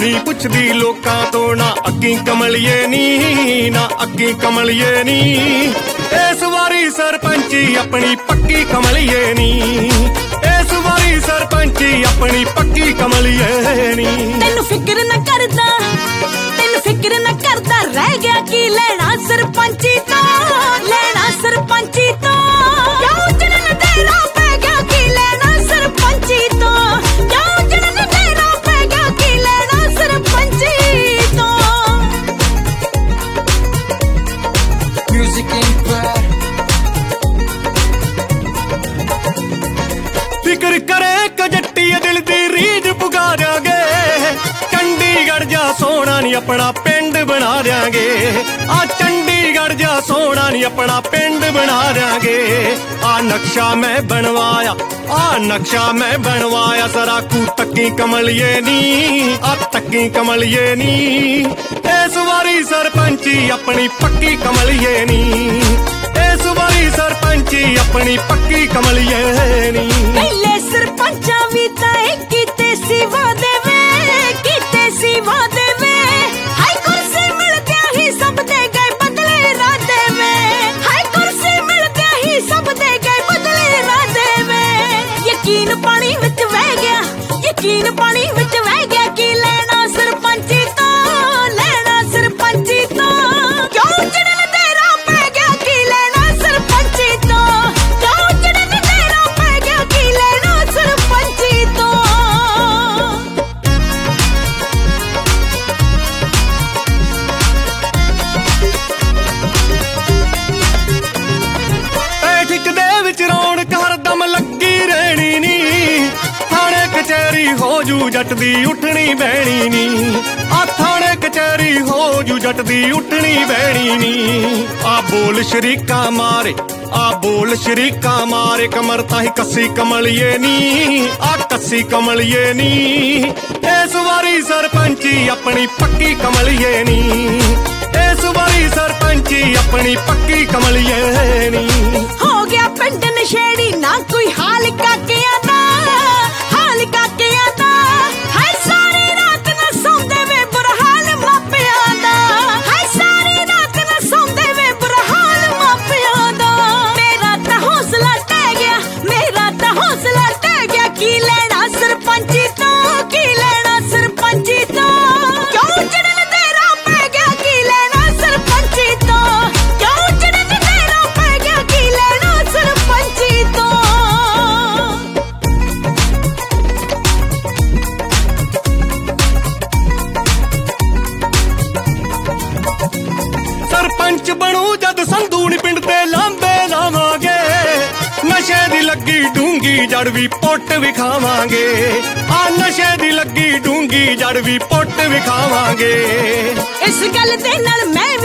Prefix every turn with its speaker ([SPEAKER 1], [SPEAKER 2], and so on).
[SPEAKER 1] ਨੀ ਪੁੱਛਦੀ ਲੋਕਾਂ ਤੋਂ, ਨਾ ਅੱਗੀ ਕਮਲੀਏ ਨੀ, ਨਾ ਅੱਗੀ ਕਮਲੀਏ ਨੀ। ਇਸ ਵਾਰੀ ਸਰਪੰਚੀ ਆਪਣੀ ਪੱਕੀ ਕਮਲੀਏ ਨੀ, ਇਸ ਵਾਰੀ ਸਰਪੰਚੀ ਆਪਣੀ ਪੱਕੀ ਕਮਲੀਏ ਨੀ।
[SPEAKER 2] ਤੈਨੂੰ ਫਿਕਰ ਨਾ ਕਰਦਾ, ਤੈਨੂੰ ਫਿਕਰ ਨਾ ਕਰਦਾ, ਰਹਿ ਗਿਆ ਕੀ ਲੈਣਾ ਸਰਪੰਚੀ ਤੋਂ, ਲੈਣਾ ਸਰਪੰਚੀ ਤੋਂ। ਕਿਉਂ ਜਣਨ ਤੇਰਾ ਪੈ ਗਿਆ ਕੀ ਲੈਣਾ ਸਰਪੰਚੀ ਤੋਂ, ਕਿਉਂ ਜਣਨ ਤੇਰਾ ਪੈ ਗਿਆ ਕੀ ਲੈਣਾ ਸਰਪੰਚੀ ਤੋਂ।
[SPEAKER 3] Music Empire।
[SPEAKER 1] ਫਿਕਰ ਕਰੇ ਕਜੱਟੀ ਦਿਲ ਦੀ ਰੀਝ ਪੁਗਾ ਦਿਆਂਗੇ, ਚੰਡੀਗੜ੍ਹ ਜਾ ਸੋਹਣਾ ਨੀ ਆਪਣਾ ਪਿੰਡ ਬਣਾ ਦਿਆਂਗੇ। ਆ ਚੰਡੀਗੜ੍ਹ ਜਾ ਸੋਹਣਾ ਨੀ ਆਪਣਾ ਪਿੰਡ ਬਣਾ ਦਿਆਂਗੇ। ਆ ਨਕਸ਼ਾ ਮੈਂ ਬਣਵਾਇਆ, ਆ ਨਕਸ਼ਾ ਮੈਂ ਬਣਵਾਇਆ, ਜ਼ਰਾ ਕੂ ਤੱਕੀ ਕਮਲੀਏ ਨੀ, ਆ ਤੱਕੀ ਕਮਲੀਏ ਨੀ। ਇਸ ਵਾਰੀ ਸਰਪੰਚੀ ਆਪਣੀ ਪੱਕੀ ਕਮਲੀਏ ਨੀ, ਇਸ ਵਾਰੀ ਸਰਪੰਚੀ ਆਪਣੀ ਪੱਕੀ ਕਮਲੀਏ ਨੀ।
[SPEAKER 2] ਪਹਿਲੇ ਸਰਪੰਚਾਂ ਵੀ ਤਾਂ ਕੀਤੇ ਸੀ ਵਾਅਦੇ ਵੇ, ਕੀਤੇ ਸੀ ਵਾਅਦੇ ਵੇ। ਹਾਈ ਕੁਰਸੀ ਮਿਲਦਿਆਂ ਹੀ ਸਭ ਦੇ ਗਏ ਬਦਲੇ ਇਰਾਦੇ ਵੇ, ਹਾਈ ਕੁਰਸੀ ਮਿਲਦਿਆਂ ਹੀ ਸਭ ਦੇ ਗਏ ਬਦਲੇ ਇਰਾਦੇ ਵੇ। ਯਕੀਨ ਪਾਣੀ ਵਿੱਚ ਵਹਿ ਗਿਆ, ਯਕੀਨ ਪਾਣੀ ਵਿੱਚ ਵਹਿ ਗਿਆ, ਕੀ ਲੈਣਾ ਸਰਪੰਚੀ ਤੋਂ, ਲੈਣਾ ਸਰਪੰਚੀ ਤੋਂ। ਕਿਉਂ ਜਣਨ ਤੇਰਾ ਪੈ ਗਿਆ ਕੀ ਲੈਣਾ ਸਰਪੰਚੀ ਤੋਂ, ਕਿਉਂ ਜਣਨ ਤੇਰਾ ਪੈ ਗਿਆ ਕੀ ਲੈਣਾ ਸਰਪੰਚੀ ਤੋਂ।
[SPEAKER 1] ਠਿਕ ਦੇ ਵਿੱਚ ਰੌਣਕ ਹਰਦਮ ਲੱਗੀ ਰਹਿਣੀ ਨੀ, ਥਾਣੇ ਕਚਹਿਰੀ ਹੋ ਜੂ ਜੱਟ ਦੀ ਉੱਠਣੀ ਬਹਿਣੀ ਨੀ। ਆ ਥਾਣੇ ਕਚਹਿਰੀ ਹੋ ਜੂ ਜੱਟ ਦੀ ਉੱਠਣੀ ਬਹਿਣੀ ਨੀ। ਆ ਬੋਲ ਸ਼ਰੀਕਾ ਮਾਰੇ, ਆ ਬੋਲ ਸ਼ਰੀਕਾ ਮਾਰੇ, ਕਮਰ ਤਾਂ ਹੀ ਕੱਸੀ ਕਮਲੀਏ ਨੀ, ਆ ਕੱਸੀ ਕਮਲੀਏ ਨੀ। ਇਸ ਵਾਰੀ ਸਰਪੰਚੀ ਆਪਣੀ ਪੱਕੀ ਕਮਲੀਏ ਨੀ, ਇਸ ਵਾਰੀ ਸਰਪੰਚੀ ਆਪਣੀ ਪੱਕੀ ਕਮਲੀਏ ਨੀ।
[SPEAKER 2] ਹੋ ਗਿਆ ਪਿੰਡ ਨਸ਼ੇੜੀ ਨਾ ਕੋਈ ਹਾਲ ਕਾਕਿਆਂ ਦਾ, ਹਾਲ ਕਾਕਿਆਂ ਦਾ। ਹਾਏ ਸਾਰੀ ਰਾਤ ਨਾ ਸੌਂਦੇ ਵੇ ਬੁਰਾ ਹਾਲ ਮਾਪਿਆਂ ਦਾ, ਹਾਏ ਸਾਰੀ ਰਾਤ ਨਾ ਸੌਂਦੇ ਵੇ ਬੁਰਾ ਹਾਲ ਮਾਪਿਆਂ ਦਾ। ਮੇਰਾ ਤਾਂ ਹੌਸਲਾ ਟਹਿ ਗਿਆ, ਮੇਰਾ ਤਾਂ ਹੌਸਲਾ ਟਹਿ ਗਿਆ, ਕੀ ਲੈਣਾ ਸਰਪੰਚੀ ਤੋਂ, ਕੀ ਲੈਣਾ ਸਰਪੰਚੀ ਤੋਂ। ਕਿਉਂ ਜਣਨ ਤੇਰਾ ਪੈ ਗਿਆ ਕੀ ਲੈਣਾ ਸਰਪੰਚੀ ਤੋਂ, ਕਿਉਂ ਜਣਨ ਤੇਰਾ ਪੈ ਗਿਆ ਕੀ ਲੈਣਾ ਸਰਪੰਚੀ ਤੋਂ।
[SPEAKER 1] ਸਰਪੰਚ ਬਣੂ ਜਦ ਸੰਧੂ ਨੀ ਪਿੰਡ ਤੇ ਲਾਂਬੇ ਲਾਵਾਂਗੇ, ਨਸ਼ੇ ਦੀ ਲੱਗੀ ਡੂੰਗੀ ਜੜ ਵੀ ਪੁੱਟ ਵਿਖਾਵਾਂਗੇ। ਆ ਨਸ਼ੇ ਦੀ ਲੱਗੀ ਡੂੰਗੀ ਜੜ ਵੀ ਪੁੱਟ ਵਿਖਾਵਾਂਗੇ।
[SPEAKER 2] ਇਸ ਗੱਲ ਦੇ ਨਾਲ ਮੈਂ